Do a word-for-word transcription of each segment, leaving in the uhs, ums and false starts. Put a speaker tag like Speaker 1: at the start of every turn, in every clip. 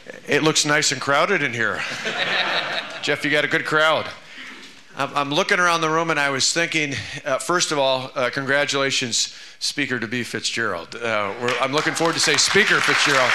Speaker 1: It looks nice and crowded in here. Jeff, you got a good crowd. I'm looking around the room and I was thinking, uh, first of all, uh, congratulations, Speaker DeBee Fitzgerald. Uh, we're, I'm looking forward to say Speaker Fitzgerald.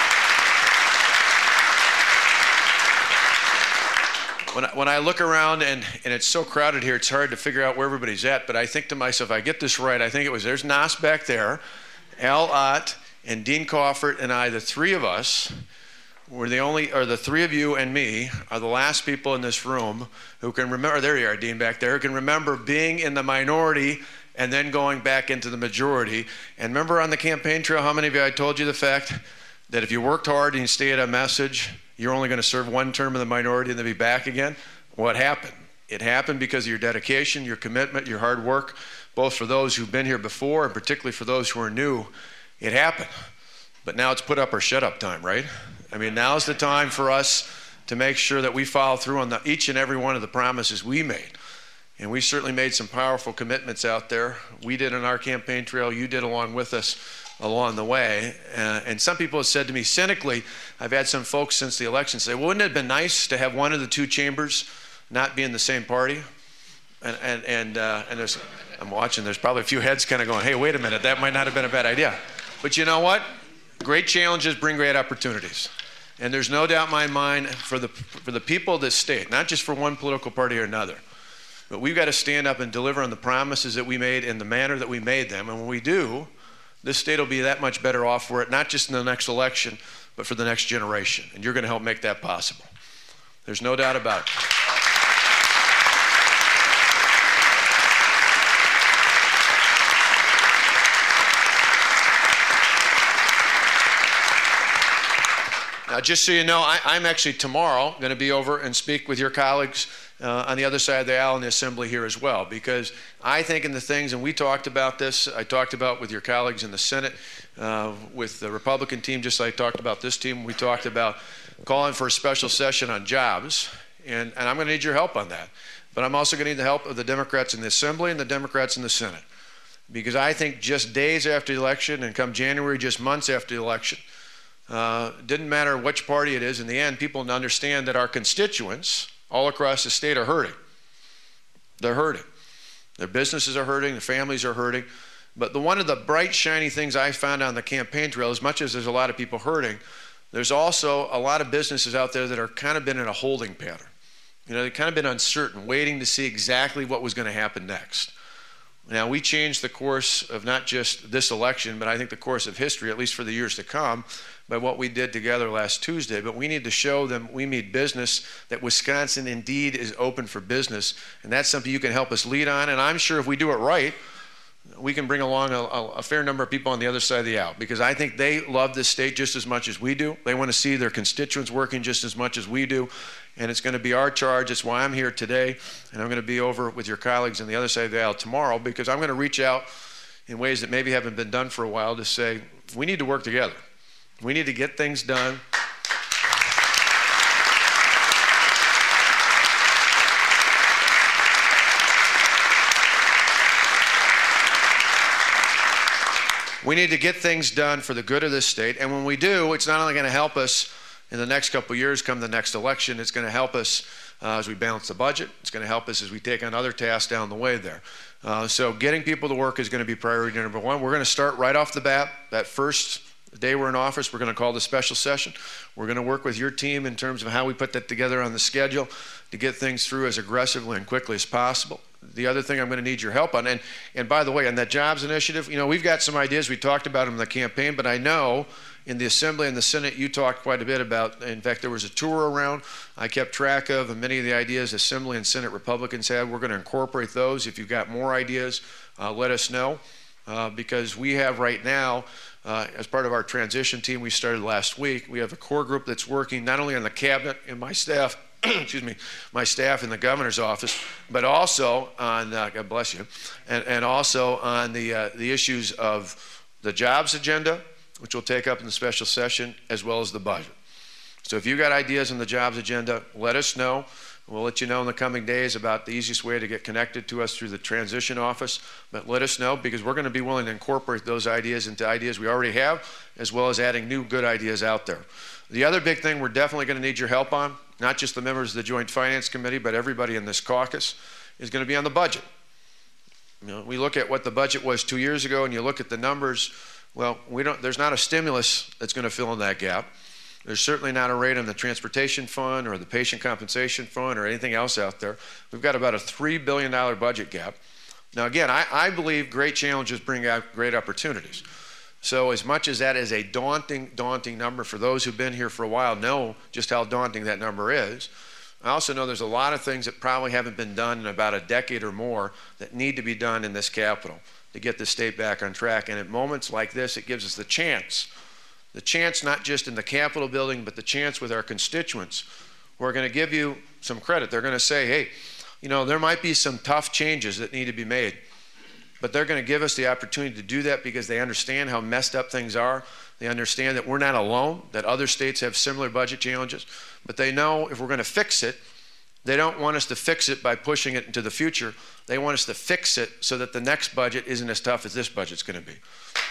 Speaker 1: When I, when I look around and, and it's so crowded here, it's hard to figure out where everybody's at, but I think to myself, if I get this right, I think it was, there's Nas back there, Al Ott, and Dean Coffert and I, the three of us, were the only, or the three of you and me, are the last people in this room who can remember, there you are, Dean, back there, who can remember being in the minority and then going back into the majority. And remember on the campaign trail, how many of you, I told you the fact that if you worked hard and you stayed at a message, you're only going to serve one term in the minority and then be back again? What happened? It happened because of your dedication, your commitment, your hard work, both for those who've been here before and particularly for those who are new. It happened. But now it's put up or shut up time, right? I mean, now's the time for us to make sure that we follow through on the, each and every one of the promises we made. And we certainly made some powerful commitments out there. We did on our campaign trail, you did along with us along the way. Uh, and some people have said to me cynically, I've had some folks since the election say, well, wouldn't it have been nice to have one of the two chambers not be in the same party? And, and, and, uh, and there's, I'm watching, there's probably a few heads kind of going, hey, wait a minute, that might not have been a bad idea. But you know what? Great challenges bring great opportunities. And there's no doubt in my mind for the, for the people of this state, not just for one political party or another, but we've got to stand up and deliver on the promises that we made in the manner that we made them. And when we do, this state will be that much better off for it, not just in the next election, but for the next generation. And you're going to help make that possible. There's no doubt about it. Now, just so you know, I, I'm actually tomorrow going to be over and speak with your colleagues uh, on the other side of the aisle in the Assembly here as well, because I think in the things, and we talked about this, I talked about with your colleagues in the Senate, uh, with the Republican team, just like I talked about this team, we talked about calling for a special session on jobs, and, and I'm going to need your help on that. But I'm also going to need the help of the Democrats in the Assembly and the Democrats in the Senate, because I think just days after the election and come January, just months after the election, Uh, didn't matter which party it is, in the end, people understand that our constituents all across the state are hurting. They're hurting. Their businesses are hurting, their families are hurting. But the, one of the bright, shiny things I found on the campaign trail, as much as there's a lot of people hurting, there's also a lot of businesses out there that are kind of been in a holding pattern. You know, they've kind of been uncertain, waiting to see exactly what was going to happen next. Now, we changed the course of not just this election, but I think the course of history, at least for the years to come, by what we did together last Tuesday. But we need to show them we mean business, that Wisconsin indeed is open for business. And that's something you can help us lead on. And I'm sure if we do it right, we can bring along a, a fair number of people on the other side of the aisle, because I think they love this state just as much as we do. They want to see their constituents working just as much as we do. And it's going to be our charge. It's why I'm here today. And I'm going to be over with your colleagues on the other side of the aisle tomorrow, because I'm going to reach out in ways that maybe haven't been done for a while to say, we need to work together. We need to get things done. We need to get things done for the good of this state. And when we do, it's not only going to help us in the next couple of years, come the next election, it's going to help us uh, as we balance the budget. It's going to help us as we take on other tasks down the way there. Uh, so getting people to work is going to be priority number one. We're going to start right off the bat, that first day we're in office, we're going to call the special session. We're going to work with your team in terms of how we put that together on the schedule to get things through as aggressively and quickly as possible. The other thing I'm going to need your help on, and, and by the way, on that jobs initiative, you know, we've got some ideas. We talked about them in the campaign, but I know in the Assembly and the Senate, you talked quite a bit about, in fact, there was a tour around I kept track of, and many of the ideas Assembly and Senate Republicans had. We're going to incorporate those. If you've got more ideas, uh, let us know, uh, because we have right now, Uh, as part of our transition team we started last week, we have a core group that's working not only on the cabinet and my staff, excuse me, my staff in the governor's office, but also on, uh, God bless you, and, and also on the, uh, the issues of the jobs agenda, which we'll take up in the special session, as well as the budget. So if you've got ideas on the jobs agenda, let us know. We'll let you know in the coming days about the easiest way to get connected to us through the transition office. But let us know, because we're going to be willing to incorporate those ideas into ideas we already have, as well as adding new good ideas out there. The other big thing we're definitely going to need your help on, not just the members of the Joint Finance Committee, but everybody in this caucus, is going to be on the budget. You know, we look at what the budget was two years ago, and you look at the numbers. Well, we don't. There's not a stimulus that's going to fill in that gap. There's certainly not a rate on the transportation fund or the patient compensation fund or anything else out there. We've got about a three billion dollar budget gap. Now, again, I, I believe great challenges bring out great opportunities. So as much as that is a daunting, daunting number, for those who've been here for a while know just how daunting that number is. I also know there's a lot of things that probably haven't been done in about a decade or more that need to be done in this Capitol to get the state back on track. And at moments like this, it gives us the chance, the chance not just in the Capitol building, but the chance with our constituents who are going to give you some credit. They're going to say, hey, you know, there might be some tough changes that need to be made, but they're going to give us the opportunity to do that because they understand how messed up things are. They understand that we're not alone, that other states have similar budget challenges, but they know if we're going to fix it, they don't want us to fix it by pushing it into the future. They want us to fix it so that the next budget isn't as tough as this budget's going to be.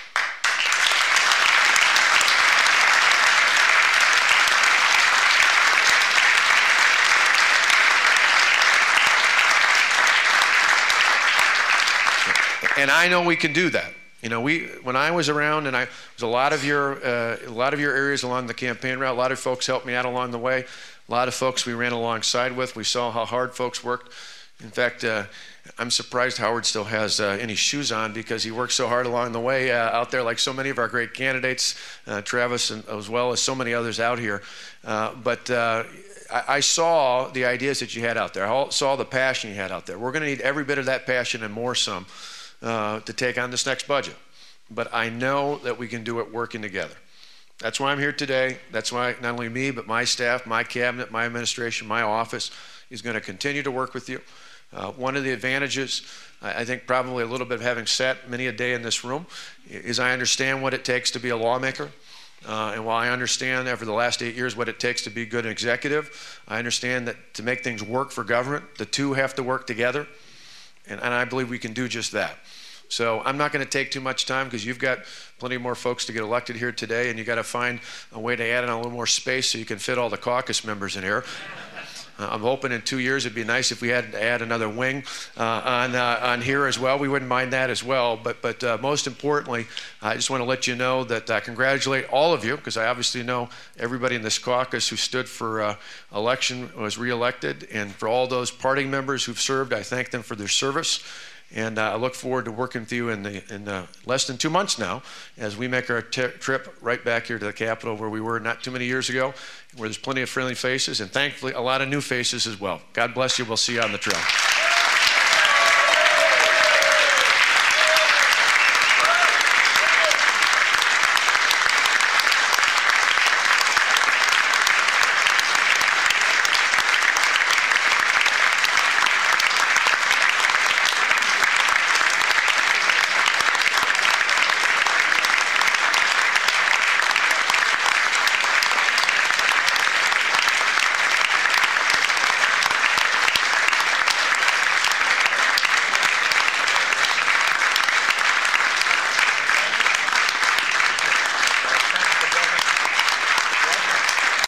Speaker 1: And I know we can do that. You know, we when I was around, and I was a lot of your uh, a lot of your areas along the campaign route. A lot of folks helped me out along the way. A lot of folks we ran alongside with. We saw how hard folks worked. In fact, uh, I'm surprised Howard still has uh, any shoes on because he worked so hard along the way uh, out there, like so many of our great candidates, uh, Travis, and as well as so many others out here. Uh, but uh, I, I saw the ideas that you had out there. I saw the passion you had out there. We're going to need every bit of that passion and more some. Uh, to take on this next budget. But I know that we can do it working together. That's why I'm here today. That's why not only me, but my staff, my cabinet, my administration, my office is going to continue to work with you. Uh, one of the advantages, I think probably a little bit of having sat many a day in this room, is I understand what it takes to be a lawmaker. Uh, and while I understand over the last eight years what it takes to be a good executive, I understand that to make things work for government, the two have to work together. And, and I believe we can do just that. So I'm not going to take too much time because you've got plenty more folks to get elected here today, and you got to find a way to add in a little more space so you can fit all the caucus members in here. Uh, I'm hoping in two years it'd be nice if we had to add another wing uh, on uh, on here as well. We wouldn't mind that as well. But but uh, most importantly, I just want to let you know that I congratulate all of you because I obviously know everybody in this caucus who stood for uh, election was reelected, and for all those party members who've served, I thank them for their service. And uh, I look forward to working with you in, the, in the less than two months now as we make our t- trip right back here to the Capitol where we were not too many years ago, where there's plenty of friendly faces and thankfully a lot of new faces as well. God bless you. We'll see you on the trail.